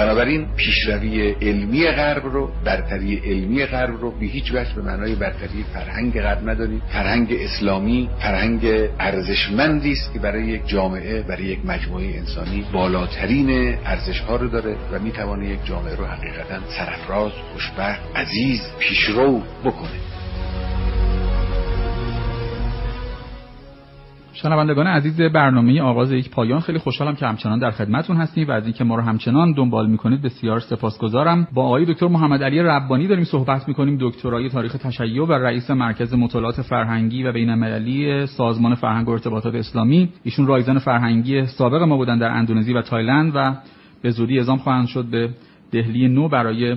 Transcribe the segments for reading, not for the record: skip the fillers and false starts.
بنابراین پیشروی علمی غرب رو، برتری علمی غرب رو به هیچ وجه به معنای برتری فرهنگ غرب نداریم. فرهنگ اسلامی فرهنگ ارزشمندی است که برای یک جامعه، برای یک مجموعه انسانی بالاترین ارزش‌ها رو داره و می‌تونه یک جامعه رو حقیقتاً سرفراز، خوشبخت، عزیز، پیشرو بکنه. شنوندگان عزیز برنامه آغاز یک پایان، خیلی خوشحالم که همچنان در خدمتتون هستیم و از اینکه ما رو همچنان دنبال میکنید بسیار سپاسگزارم. با آقای دکتر محمد علی ربانی داریم صحبت میکنیم، دکترای تاریخ تشیع و رئیس مرکز مطالعات فرهنگی و بین‌المللی سازمان فرهنگ و ارتباطات اسلامی. ایشون رایزن فرهنگی سابق ما بودن در اندونزی و تایلند و به زودی اعزام خواهند شد به دهلی نو برای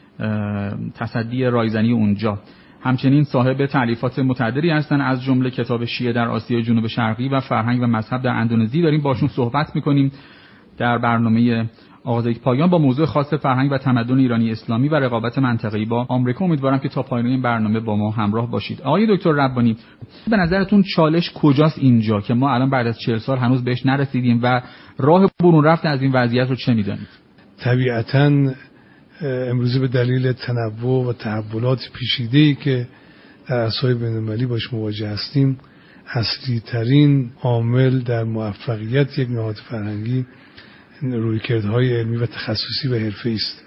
تصدی رایزنی اونجا. همچنین صاحب تالیفات متعددی هستن، از جمله کتاب شیعه در آسیای جنوب شرقی و فرهنگ و مذهب در اندونزی. داریم باشون صحبت میکنیم در برنامه آغاز یک پایان با موضوع خاص فرهنگ و تمدن ایرانی اسلامی و رقابت منطقه‌ای با آمریکا. امیدوارم که تا پایان این برنامه با ما همراه باشید. آقای دکتر ربانی، به نظرتون چالش کجاست اینجا که ما الان بعد از 40 سال هنوز بهش نرسیدیم و راه برون رفت از این وضعیت رو چه می‌دانید؟ طبیعتاً امروزه به دلیل تنوع و تحولات پیچیده‌ای که در عرصه‌های بین‌المللی باش مواجه هستیم، اصلی ترین عامل در موفقیت یک نهاد فرهنگی رویکردهای علمی و تخصصی و حرفه‌ای است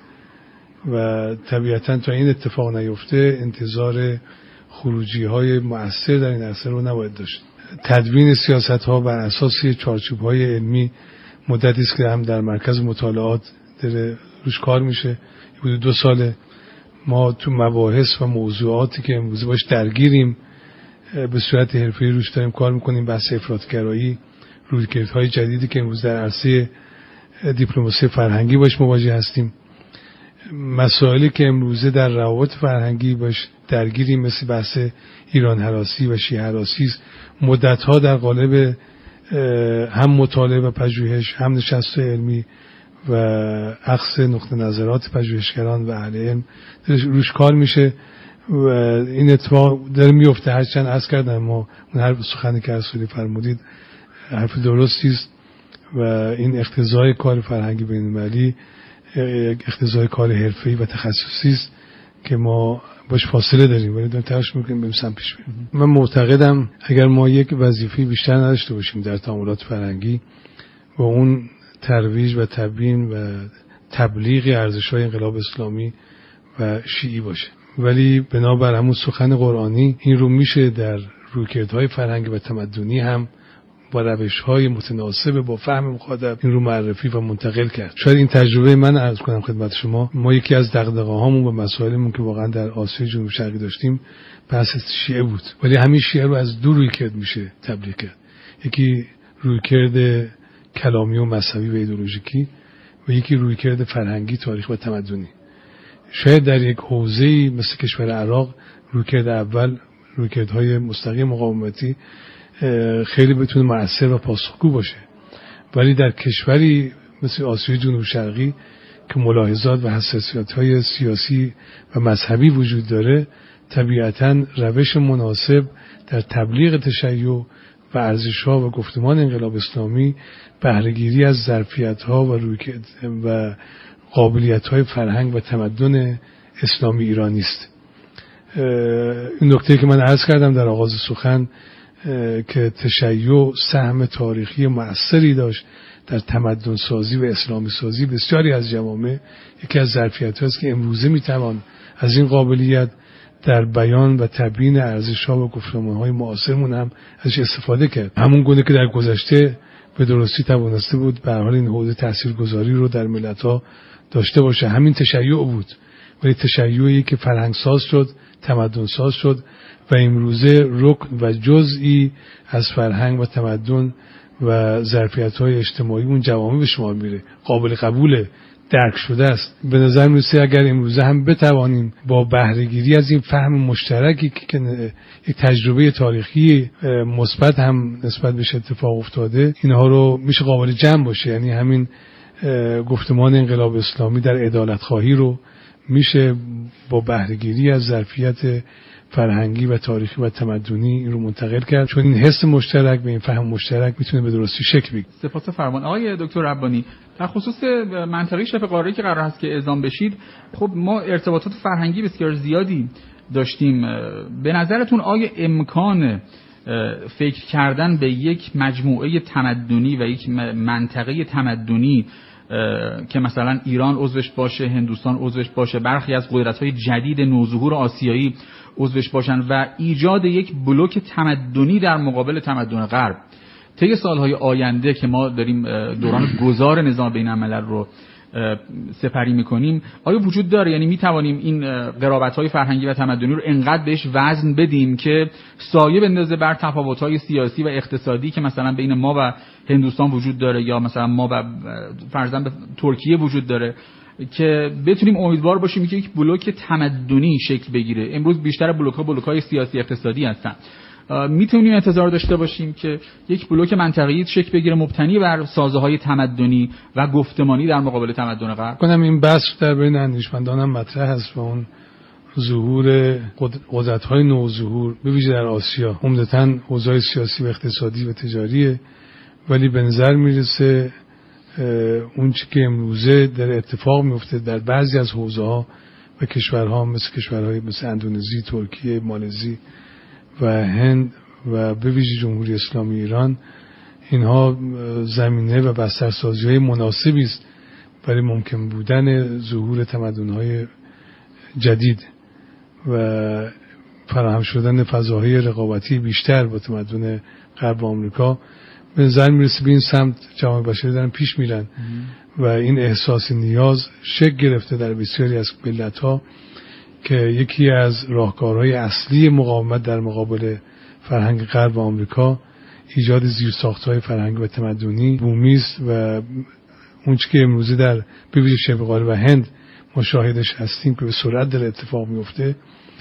و طبیعتاً تا این اتفاق نیفته انتظار خروجی‌های مؤثر در این عرصه رو نباید داشت. تدوین سیاست‌ها بر اساس چارچوب‌های علمی مدتی است که هم در مرکز مطالعات داره روش کار میشه. حدود 2 ساله ما تو مباحث و موضوعاتی که امروز باش درگیریم به صورت حرفه‌ای روش داریم کار میکنیم. بحث افراطگرایی، رویکردهای جدیدی که امروز در عرصه دیپلماسی فرهنگی باش مواجه هستیم، مسائلی که امروزه در روابط فرهنگی باش درگیریم مثل بحث ایران هراسی و شیعه هراسی است. مدت‌ها در قالب هم مطالعه و پژوهش، هم نشست علمی و عکس نقطه نظرات پژوهشگران و اهل علم روش کار میشه و این اتفاق داره میفته. هرچند عرض کردم ما اون حرف سخنی که رسولی فرمودید حرف درستی است و این اقتضای کار فرهنگی بین‌المللی اقتضای کار حرفه‌ای و تخصصی است که ما باش فاصله داریم ولی داریم تلاش میکنیم بریم سمت پیش بریم. من معتقدم اگر ما یک وظیفه بیشتر نداشته باشیم در تعاملات فرهنگی و اون ترویج و تبیین و تبلیغ ارزش‌های انقلاب اسلامی و شیعی باشه، ولی بنابر همون سخن قرآنی این رو میشه در رویکردهای فرهنگی و تمدنی هم با روش‌های متناسب با فهم مخاطب این رو معرفی و منتقل کرد. شاید این تجربه من عرض کنم خدمت شما، ما یکی از دغدغه‌هامون و مسائلمون که واقعا در آسیای جنوب شرقی داشتیم بحث شیعه بود، ولی همین شیعه رو از دو رویکرد میشه تبلیغ کرد. یکی رویکرد کلامی و مذهبی و ایدئولوژیکی و یکی رویکرد فرهنگی، تاریخ و تمدنی. شاید در یک حوزه‌ای مثل کشور عراق رویکرد اول، رویکردهای مستقیم مقاومتی خیلی بتونه مؤثر و پاسخگو باشه، ولی در کشوری مثل آسیای جنوب شرقی که ملاحظات و حساسیت‌های سیاسی و مذهبی وجود داره، طبیعتاً روش مناسب در تبلیغ تشیع و ارزش‌ها و گفتمان انقلاب اسلامی بهره‌گیری از ظرفیت‌ها و قابلیت‌های فرهنگ و تمدن اسلامی ایرانی است. این نکته که من عرض کردم در آغاز سخن که تشیع سهم تاریخی مؤثری داشت در تمدن سازی و اسلامی سازی بسیاری از جوامع، یکی از ظرفیت‌ها است که امروزه میتوان از این قابلیت در بیان و تبیین ارزش‌ها و گفتمان‌های معاصرمون هم ازش استفاده کرد. همون گونه که در گذشته به درستی توانسته بود به هر حال این حوزه تاثیرگذاری رو در ملت‌ها داشته باشه، همین تشیع بود، ولی تشیعی که فرهنگ ساز شد، تمدن ساز شد و امروزه رکن و جزئی از فرهنگ و تمدن و ظرفیت‌های اجتماعی اون جوامع به شمار میره، قابل قبوله، درک شده است. به نظر میرسه اگر امروزه هم بتوانیم با بهره‌گیری از این فهم مشترکی که یک تجربه تاریخی مثبت هم نسبت بهش اتفاق افتاده، اینها رو میشه قابل جمع باشه. یعنی همین گفتمان انقلاب اسلامی در عدالت خواهی رو میشه با بهره‌گیری از ظرفیت فرهنگی و تاریخی و تمدنی این رو منتقل کرد، چون این حس مشترک به این فهم مشترک میتونه به درستی شکل بگیره. سپاس فرمان. آقای دکتر ربانی، در خصوص منطقه شبه قاره که قرار هست که اعزام بشید، خب ما ارتباطات فرهنگی بسیار زیادی داشتیم. به نظرتون آیا امکان فکر کردن به یک مجموعه تمدنی و یک منطقه تمدنی که مثلا ایران عضوش باشه، هندوستان عضوش باشه، برخی از قدرت‌های جدید نوظهور آسیایی عضوش باشن و ایجاد یک بلوک تمدنی در مقابل تمدن غرب طی سالهای آینده که ما داریم دوران گذار نظام بین‌الملل رو سپری میکنیم، آیا وجود داره؟ یعنی میتوانیم این قرابت‌های فرهنگی و تمدنی رو انقدر بهش وزن بدیم که سایه بندازه بر تفاوت‌های سیاسی و اقتصادی که مثلا بین ما و هندوستان وجود داره، یا مثلا ما و فرضاً به ترکیه وجود داره، که بتونیم امیدوار باشیم که یک بلوک تمدنی شکل بگیره؟ امروز بیشتر بلوک‌های سیاسی اقتصادی هستن. میتونیم انتظار داشته باشیم که یک بلوک منطقه‌ای شکل بگیره مبتنی بر سازه‌های تمدنی و گفتمانی در مقابل تمدن غرب؟ کنم این بحث در بین اندیشمندان هم مطرح هست و اون ظهور قدرت‌های نوظهور به ویژه در آسیا عمدتاً اوضاع سیاسی و اقتصادی و تجاریه، ولی به نظر میرسه اون چی که امروزه در اتفاق میفته در بعضی از حوزه‌ها و کشورها مثل کشورهای مثل اندونزی، ترکیه، مالزی و هند و به ویژه جمهوری اسلامی ایران، اینها زمینه و بسترسازی‌های مناسبی است برای ممکن بودن ظهور تمدن‌های جدید و فراهم شدن فضاهای رقابتی بیشتر با تمدن غرب آمریکا. به نظر میرسه به این سمت جامعه بشری دارن پیش میرن و این احساس نیاز شکل گرفته در بسیاری از ملت‌ها که یکی از راهکارهای اصلی مقاومت در مقابل فرهنگ غرب آمریکا ایجاد زیرساخت‌های فرهنگی و تمدنی بومی است و اون چیزی که امروزه در به ویژه شبه قاره و هند مشاهدش هستیم که به سرعت در اتفاق میفته،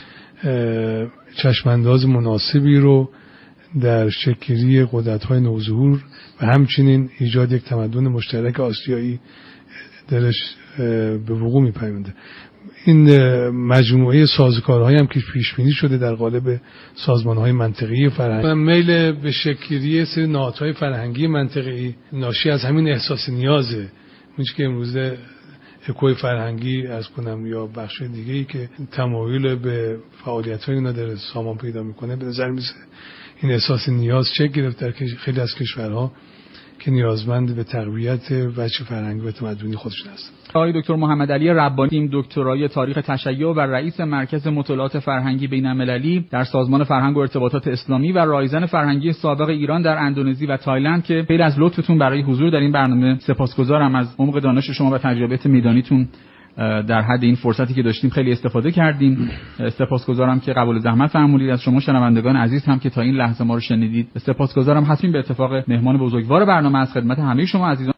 چشمانداز مناسبی رو در شکلی قدرت‌های نوظهور و همچنین ایجاد یک تمدن مشترک آسیایی درش به وقوع می‌پیونده. این مجموعه سازوکارهایی هم که پیش بینی شده در قالب سازمان‌های منطقه‌ای فرهنگی، میل به شکل‌گیری سری نهادهای فرهنگی منطقه‌ای ناشی از همین احساس نیازه. اونچه که امروزه اکوی فرهنگی از کنم یا بخش دیگه‌ای که تمایل به فعالیت‌های اینا در سامان پیدا می‌کنه، به نظر میاد این احساس نیاز چه گرفت در خیلی از کشورها که نیازمند به تقویت وجه فرهنگی و تمدنی خودشون هستند. آقای دکتر محمد علی ربانی، دکترای تاریخ تشیع و رئیس مرکز مطالعات فرهنگی بین‌المللی در سازمان فرهنگ و ارتباطات اسلامی و رایزن فرهنگی سابق ایران در اندونزی و تایلند، که خیلی از لطفتون برای حضور در این برنامه سپاسگزارم. از عمق دانش شما و تجربه میدانیتون در حد این فرصتی که داشتیم خیلی استفاده کردیم. سپاسگزارم که قبول زحمت فرمودید. از شما شنوندگان عزیز هم که تا این لحظه ما رو شنیدید سپاسگزارم هستیم. به اتفاق مهمان بزرگوار برنامه از خدمت همه شما عزیزان.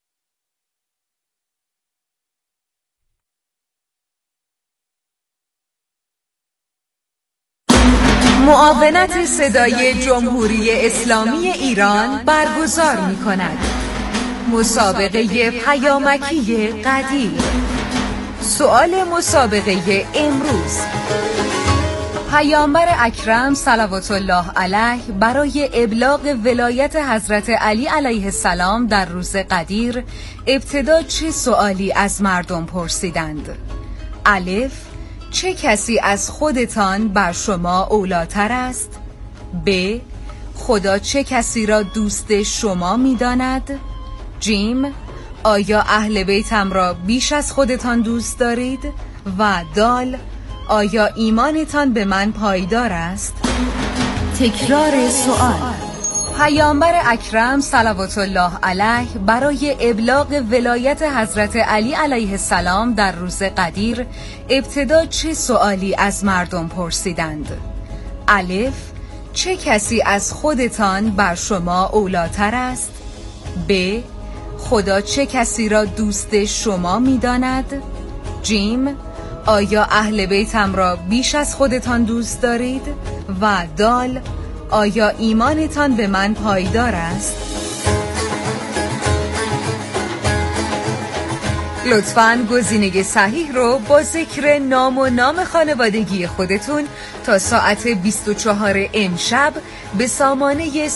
معاونت صدای جمهوری اسلامی ایران برگزار می‌کند. مسابقه پیامکی قدیر. سؤال مسابقه امروز: پیامبر اکرم صلوات الله علیه برای ابلاغ ولایت حضرت علی علیه السلام در روز قدیر ابتدا چه سؤالی از مردم پرسیدند؟ الف: چه کسی از خودتان بر شما اولاتر است؟ ب: خدا چه کسی را دوست شما می داند؟ جیم: آیا اهل بیتم را بیش از خودتان دوست دارید؟ و دال: آیا ایمانتان به من پایدار است؟ تکرار سوال: پیامبر اکرم صلوات الله علیه برای ابلاغ ولایت حضرت علی علیه السلام در روز قدیر ابتدا چه سؤالی از مردم پرسیدند؟ الف: چه کسی از خودتان بر شما اولاتر است؟ ب: خدا چه کسی را دوست شما می داند؟ جیم: آیا اهل بیتم را بیش از خودتان دوست دارید؟ و دال: آیا ایمانتان به من پایدار است؟ لطفاً گزینه صحیح رو با ذکر نام و نام خانوادگی خودتون تا ساعت 24 امشب به سامانه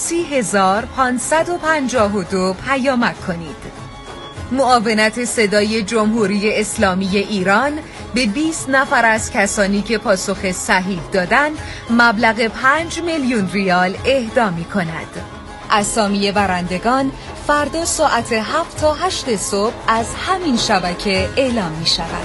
30552 پیامک کنید. معاونت صدای جمهوری اسلامی ایران به 20 نفر از کسانی که پاسخ صحیح دادن مبلغ 5 میلیون ریال اهدا می کند. اسامی برندگان فردا ساعت 7 تا 8 صبح از همین شبکه اعلام می شود.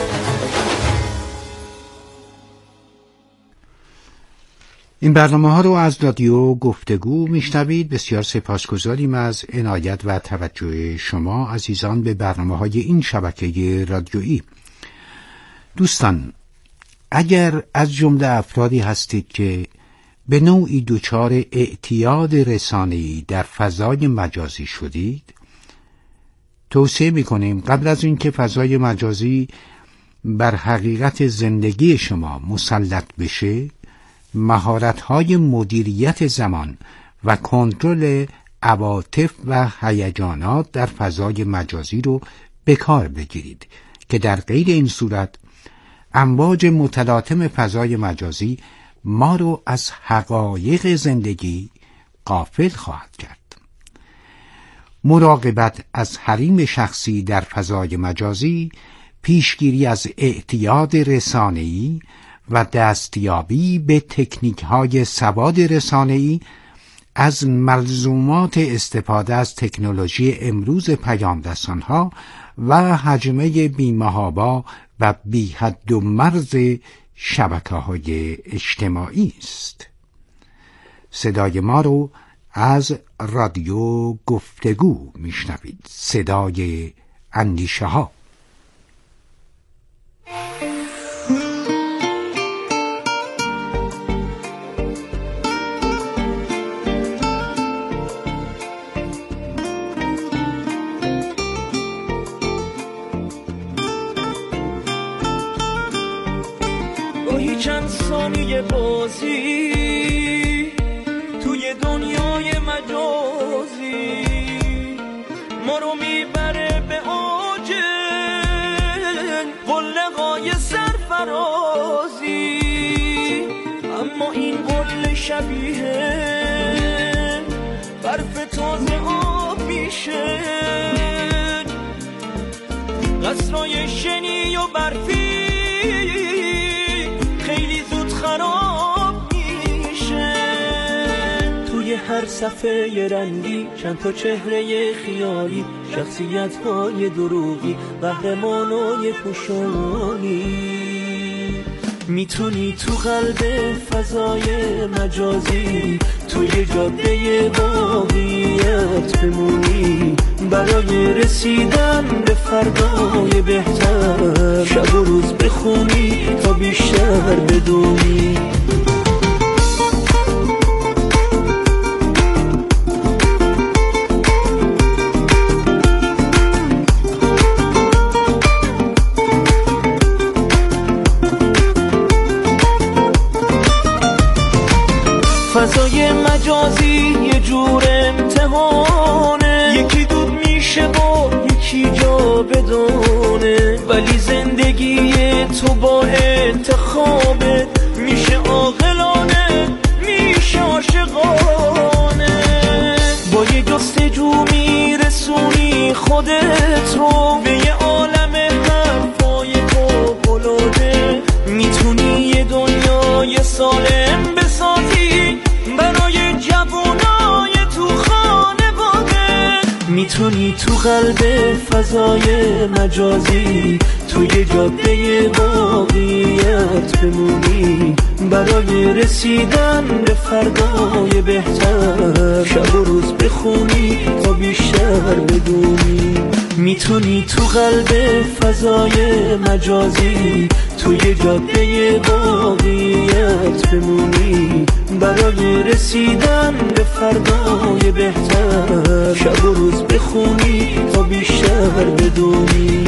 این برنامه ها رو از رادیو گفتگو میشنوید. بسیار سپاسگزاریم از عنایت و توجه شما عزیزان به برنامه های این شبکه رادیویی. دوستان، اگر از جمله افرادی هستید که به نوعی دچار اعتیاد رسانه‌ای در فضای مجازی شدید، توصیه می‌کنیم قبل از اینکه فضای مجازی بر حقیقت زندگی شما مسلط بشه، مهارت‌های مدیریت زمان و کنترل عواطف و هیجانات در فضای مجازی رو به کار بگیرید که در غیر این صورت امواج متلاطم فضای مجازی ما رو از حقایق زندگی غافل خواهد کرد. مراقبت از حریم شخصی در فضای مجازی، پیشگیری از اعتیاد رسانه‌ای و دستیابی به تکنیک‌های سواد رسانه‌ای از ملزومات استفاده از تکنولوژی امروز پیام‌رسان‌ها و حجمه بی‌محابا و بی‌حد و مرز شبکه‌های اجتماعی است. صدای ما رو از رادیو گفتگو میشنوید، صدای اندیشه ها. چند ثانیه بازی توی دنیای مجازی ما رو میبره به اوج قله‌های سرفرازی، اما این قله شبیه برف تازه آب میشه، قصرهای شنی و برفی خیلی زود خراب میشه. توی هر صفحه رنگی چند تا چهره خیالی، شخصیت‌های دروغی، قهرمانای پوشانی. میتونی تو قلب فضای مجازی توی جاده واقعیت بمونی، برای رسیدن به فردای بهتر شب و روز بخونی تا بیشتر بدونی. فضای مجازی یه جور امتحانه، یکی دود میشه با یکی جا بدونه، ولی زندگی تو با انتخابت میشه عاقلانه، میشه عاشقانه. با یه جستجو میرسونی خودت رو به یه عالم حرفای فوق‌العاده، میتونی یه دنیای سالم بسازی برای جوانای تو خانواده. میتونی تو قلب فضای مجازی توی جاده واقعیت بمونی، برای رسیدن به فردای بهتر شب و روز بخونی تا بیشتر بدونی. میتونی تو قلب فضای مجازی توی جاده واقعیت بمونی، برای رسیدن به فردای بهتر شب و روز بخونی تا بیشتر بدونی.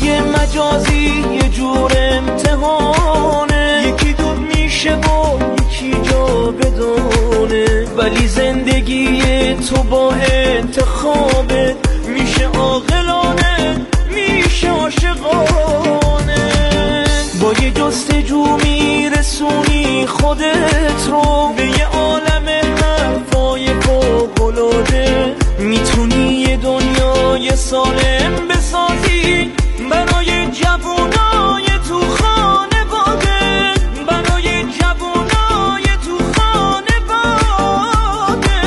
فضای مجازی یه جور امتحانه، یکی دود میشه و یکی جا بدونه، ولی زندگی تو با انتخابه، میشه عاقلانه میشه عاشقانه. با یه جستجو میرسونی خودت رو به یه عالم حرفای فوق‌العاده، میتونی یه دنیای سالم بسازی برای جوونای تو خانواده، برای جوونای تو خانواده.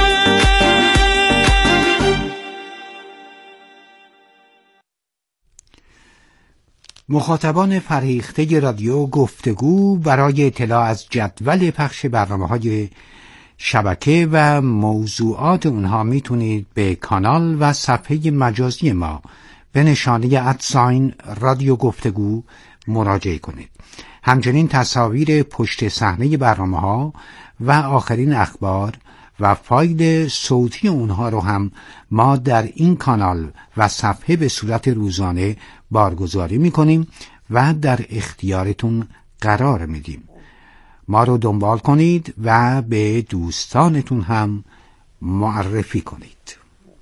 مخاطبان فرهیخته رادیو گفتگو برای اطلاع از جدول پخش برنامه‌های شبکه و موضوعات اونها میتونید به کانال و صفحه مجازی ما به نشانی @رادیو گفتگو مراجعه کنید. همچنین تصاویر پشت صحنه برنامه‌ها و آخرین اخبار و فایل صوتی اونها رو هم ما در این کانال و صفحه به صورت روزانه بارگذاری میکنیم و در اختیارتون قرار میدیم. ما رو دنبال کنید و به دوستانتون هم معرفی کنید.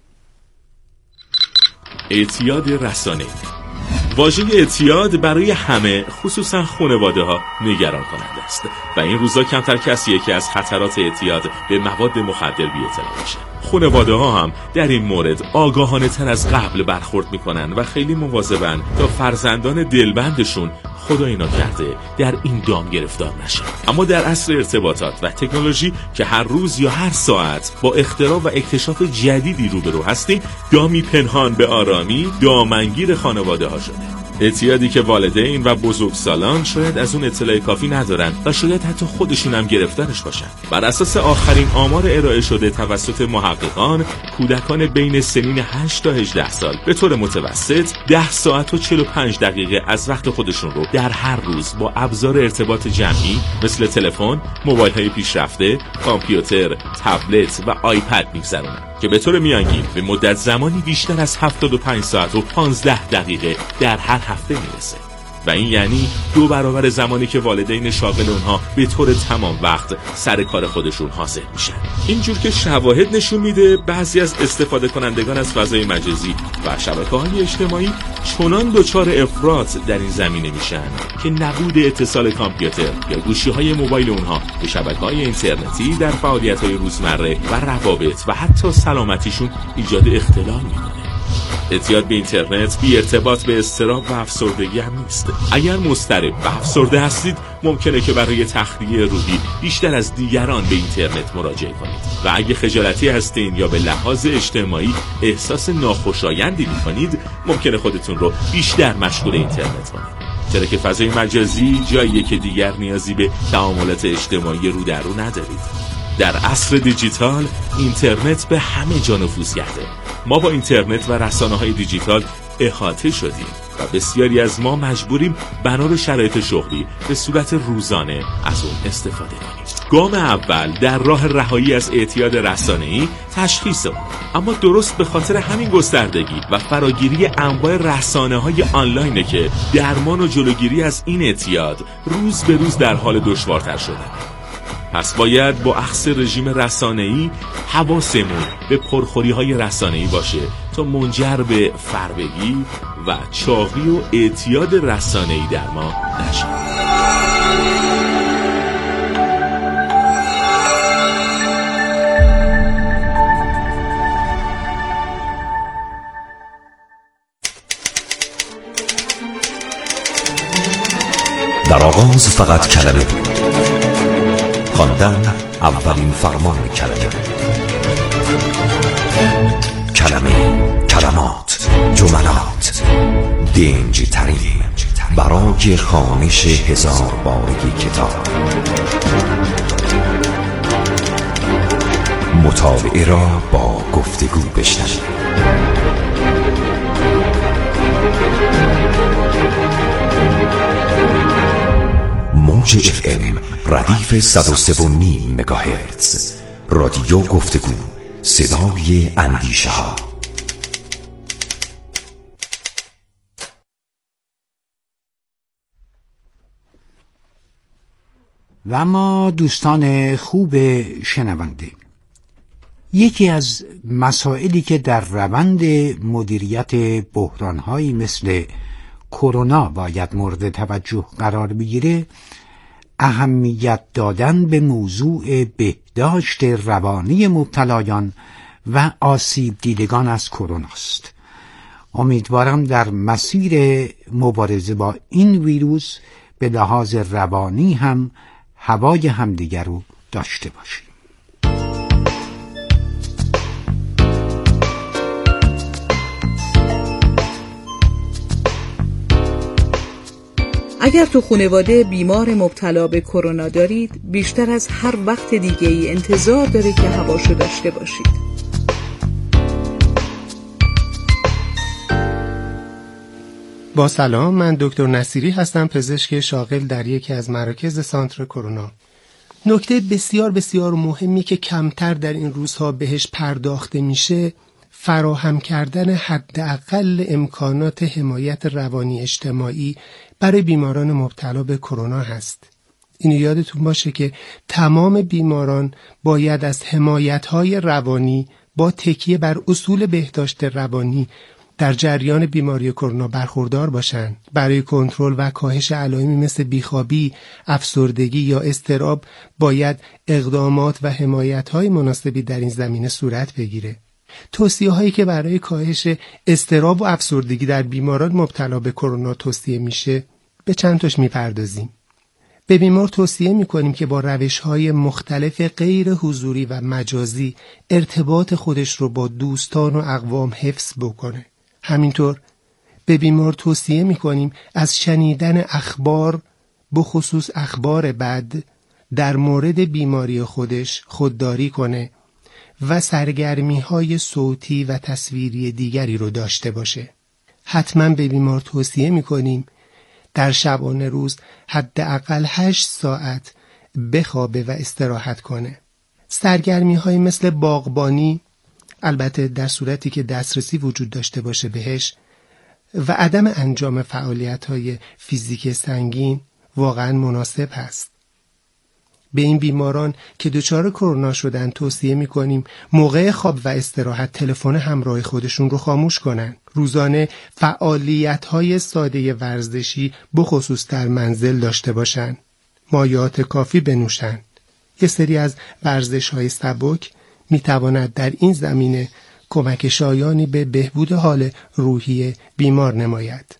اعتیاد رسانه‌ای. واژه اعتیاد برای همه خصوصا خانواده ها نگران کننده است و این روزا کمتر کسیه که از خطرات اعتیاد به مواد مخدر بی اطلاع باشه. خانواده ها هم در این مورد آگاهانه تر از قبل برخورد میکنن و خیلی مواظبن تا فرزندان دلبندشون خدای ناکرده در این دام گرفتار نشن. اما در عصر ارتباطات و تکنولوژی که هر روز یا هر ساعت با اختراع و اکتشاف جدیدی روبرو هستیم، دامی پنهان به آرامی دامنگیر خانواده ها شده. اعتیادی که والدین و بزرگسالان شاید از اون اطلاع کافی ندارن و شاید حتی خودشون هم گرفتارش باشن. بر اساس آخرین آمار ارائه شده توسط محققان، کودکان بین سنین 8 تا 18 سال به طور متوسط 10 ساعت و 45 دقیقه از وقت خودشون رو در هر روز با ابزار ارتباط جمعی مثل تلفن، موبایل‌های پیشرفته، کامپیوتر، تبلت و آیپد می‌گذرونن که به طور میانگین به مدت زمانی بیشتر از 75 ساعت و 15 دقیقه در هر هفته میرسه و این یعنی 2 برابر زمانی که والدین شاغل اونها به طور تمام وقت سر کار خودشون حاضر میشن. اینجور که شواهد نشون میده بعضی از استفاده کنندگان از فضای مجازی و شبکه‌های اجتماعی چنان دچار افراط در این زمینه میشن که نبود اتصال کامپیوتر یا گوشی‌های موبایل اونها به شبکه‌های اینترنتی در فعالیت‌های روزمره و روابط و حتی سلامتیشون ایجاد اختلال میکنه. اعتیاد به اینترنت بی ارتباط به اضطراب و افسردگی هم نیست. اگر مضطرب و افسرده هستید ممکنه که برای تخلیه روحی بیشتر از دیگران به اینترنت مراجعه کنید و اگه خجالتی هستین یا به لحاظ اجتماعی احساس ناخوشایندی میکنید ممکنه خودتون رو بیشتر مشغول اینترنت کنید، چرا که فضای مجازی جاییه که دیگر نیازی به تعاملات اجتماعی رو در رو ندارید. در عصر دیجیتال اینترنت به همه جا نفوذ کرده. ما با اینترنت و رسانه‌های دیجیتال احاطه شدیم و بسیاری از ما مجبوریم بنا شرایط شغلی به صورت روزانه از اون استفاده کنیم. گام اول در راه رهایی از اعتیاد رسانه‌ای تشخیص اون، اما درست به خاطر همین گستردگی و فراگیری انواع رسانه‌های آنلاینه که درمان و جلوگیری از این اعتیاد روز به روز در حال دشوارتر شده. پس باید با اخذ رژیم رسانه‌ای حواسمون به پرخوری‌های رسانه‌ای باشه تا منجر به فربگی و چاقی و اعتیاد رسانه‌ای در ما نشه. در آغاز فقط کلمه بود، خواندن اولین فرمان کلمه، کلمه، کلمات، جملات، دنج ترین برای خوانش 1000 باره کتاب. مطالعه را با گفتگو بشنوید. موج FM ردیف 103.5 مگاهرتز، رادیو گفتگو، صدای اندیشه ها. و اما دوستان خوب شنونده، یکی از مسائلی که در روند مدیریت بحران‌هایی مثل کرونا باید مورد توجه قرار بگیره، اهمیت دادن به موضوع بهداشت روانی مبتلایان و آسیب دیدگان از کرونا است. امیدوارم در مسیر مبارزه با این ویروس به لحاظ روانی هم هوای همدیگر رو داشته باشیم. اگر تو خانواده بیمار مبتلا به کرونا دارید، بیشتر از هر وقت دیگه ای انتظار داره که هواشو داشته باشید. با سلام، من دکتر نصیری هستم، پزشک شاغل در یکی از مراکز سانتر کرونا. نکته بسیار بسیار مهمی که کمتر در این روزها بهش پرداخته میشه، فراهم کردن حداقل امکانات حمایت روانی اجتماعی برای بیماران مبتلا به کرونا هست. اینو یادتون باشه که تمام بیماران باید از حمایت‌های روانی با تکیه بر اصول بهداشت روانی در جریان بیماری کرونا برخوردار باشند. برای کنترل و کاهش علائمی مثل بیخوابی، افسردگی یا اضطراب باید اقدامات و حمایت‌های مناسبی در این زمینه صورت بگیره. توصیه هایی که برای کاهش اضطراب و افسردگی در بیماران مبتلا به کرونا توصیه میشه، به چند تاش میپردازیم. به بیمار توصیه میکنیم که با روش‌های مختلف غیر حضوری و مجازی ارتباط خودش رو با دوستان و اقوام حفظ بکنه. همینطور به بیمار توصیه میکنیم از شنیدن اخبار، بخصوص اخبار بد، در مورد بیماری خودش خودداری کنه و سرگرمی‌های صوتی و تصویری دیگری رو داشته باشه. حتما به بیمار توصیه میکنیم در شبانه روز حداقل 8 ساعت بخوابه و استراحت کنه. سرگرمی‌های مثل باغبانی، البته در صورتی که دسترسی وجود داشته باشه بهش، و عدم انجام فعالیت‌های فیزیک سنگین واقعا مناسب هست. به این بیماران که دچار کرونا شدن توصیه می‌کنیم موقع خواب و استراحت تلفن همراه خودشون رو خاموش کنن. روزانه فعالیت‌های ساده ورزشی بخصوص در منزل داشته باشن. مایعات کافی بنوشن. یه سری از ورزش‌های سبک می‌تواند در این زمینه کمک شایانی به بهبود حال روحی بیمار نماید.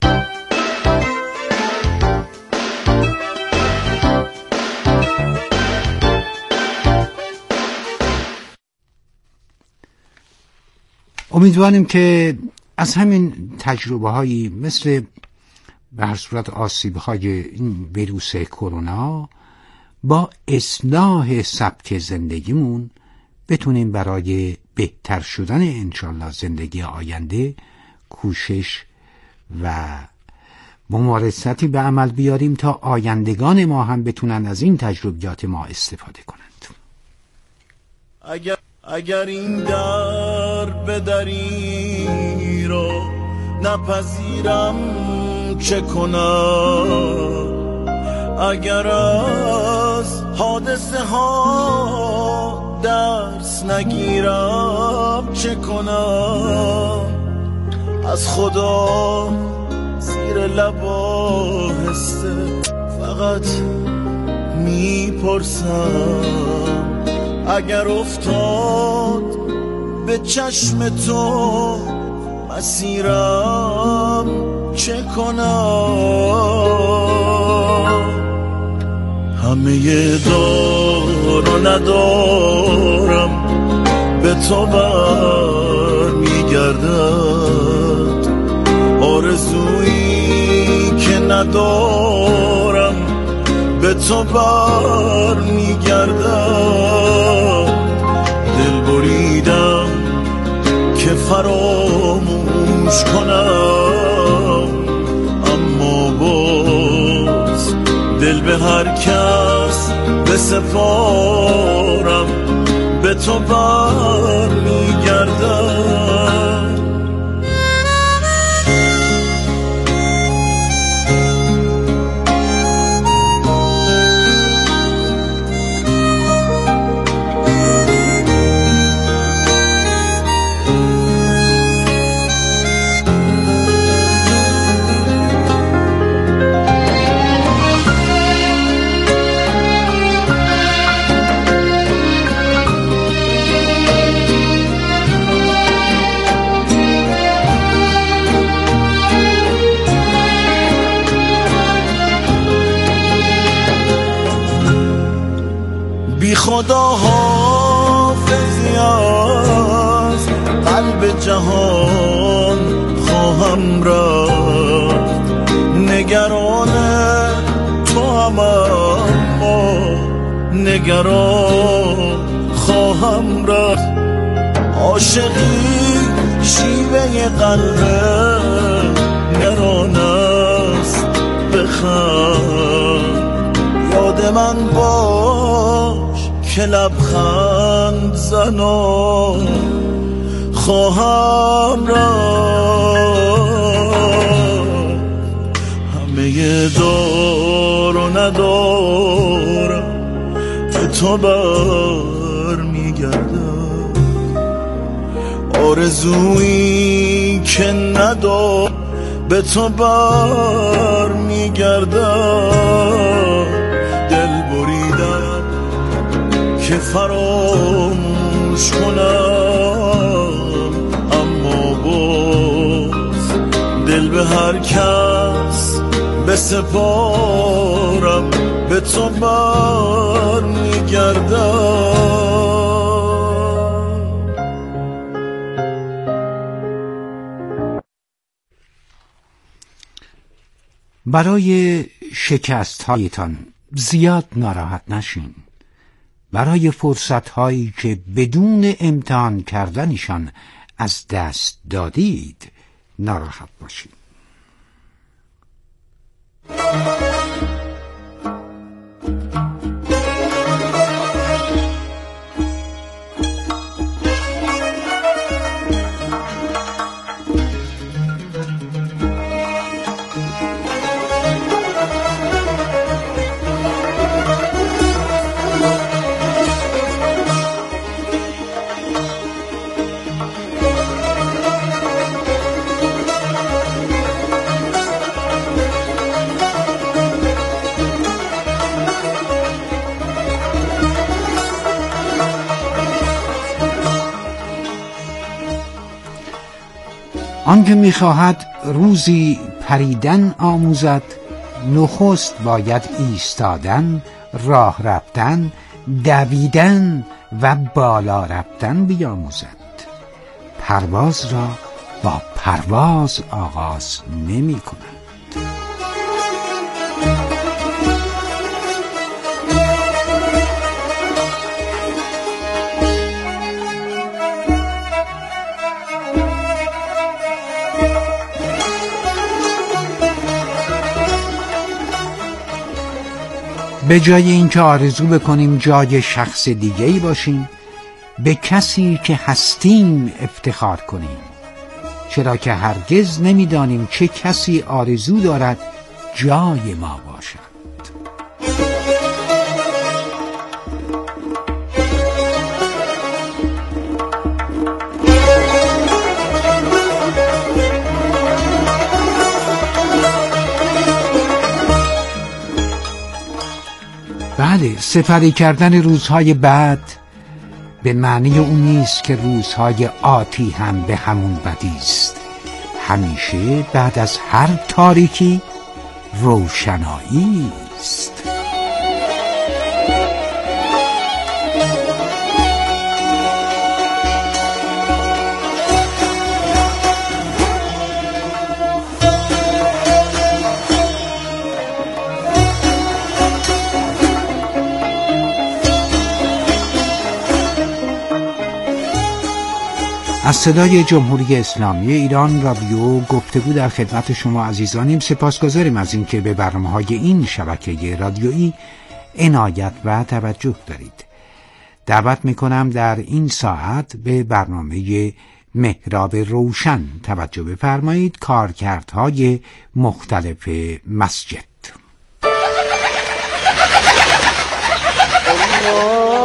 امیدواریم که از همین تجربه هایی مثل به هر صورت آسیب های این ویروس کرونا با اصلاح سبک زندگیمون بتونیم برای بهتر شدن انشالله زندگی آینده کوشش و ممارستی به عمل بیاریم تا آیندگان ما هم بتونن از این تجربیات ما استفاده کنند. اگر این در به دری رو نپذیرم چه کنم؟ اگر از حادثه ها درس نگیرم چه کنم؟ از خدا زیر لب آهسته فقط میپرسم، اگر افتاد به چشم تو مسیرم چه کنم؟ همه دار و ندارم به تو بر میگردد، آرزویی که ندارم به تو بر میگردد. دل بریدم که فراموش کنم، اما باز دل به هر کس بسپارم به تو بر میگردد. جهان خواهم رفت، نگران تو هم اما نگران خواهم رفت. عاشقی شیوه قلبه نگران است، بخند یاد من باش که لبخند زنان خواهم رفت. همه دار و ندارم به تو بر میگردم، آرزویی که ندار به تو بر میگردم. دل بریدم که فراموش کنم، اما باز دل به هر کس بسپارم به تو بر میگردم. برای شکست هایتان زیاد ناراحت نشین. برای فرصت هایی که بدون امتحان کردنشان از دست دادید ناراحت باشید. آنکه می‌خواهد روزی پریدن آموزد، نخست باید ایستادن، راه رفتن، دویدن و بالا رفتن بیاموزد. پرواز را با پرواز آغاز نمی‌کند. به جای اینکه آرزو بکنیم جای شخص دیگه‌ای باشیم، به کسی که هستیم افتخار کنیم، چرا که هرگز نمی‌دانیم چه کسی آرزو دارد جای ما باشد. بله، سپری کردن روزهای بعد به معنی اون نیست که روزهای آتی هم به همون بدی است. همیشه بعد از هر تاریکی روشنایی است. از صدای جمهوری اسلامی ایران رادیو گفتگو در خدمت شما عزیزانیم. سپاسگزاریم از اینکه به برنامه‌های این شبکه رادیویی عنایت و توجه دارید. دعوت می‌کنم در این ساعت به برنامه محراب روشن توجه بفرمایید، کارکردهای مختلف مسجد.